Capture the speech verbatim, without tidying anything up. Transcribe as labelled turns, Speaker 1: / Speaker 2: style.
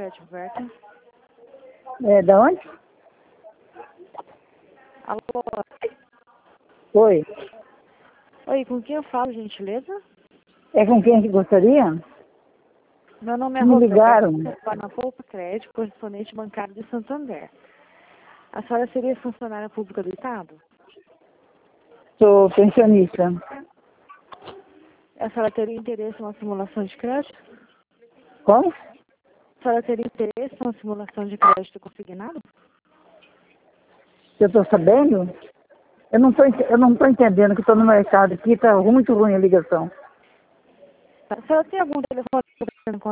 Speaker 1: crédito, Berta.
Speaker 2: É, da onde?
Speaker 1: Alô?
Speaker 2: Oi.
Speaker 1: Oi, com quem eu falo, gentileza?
Speaker 2: É com quem que gostaria?
Speaker 1: Meu nome é
Speaker 2: Me
Speaker 1: Roberta,
Speaker 2: ligaram.
Speaker 1: na Poupa Crédito, correspondente bancário de Santander. A senhora seria funcionária pública do Estado?
Speaker 2: Sou pensionista.
Speaker 1: A senhora teria interesse em uma simulação de crédito?
Speaker 2: Como?
Speaker 1: A senhora teria interesse em uma simulação de crédito consignado?
Speaker 2: Eu estou sabendo? Eu não estou eu não tô entendendo que estou no mercado aqui, está muito ruim a ligação.
Speaker 1: A senhora tem algum telefone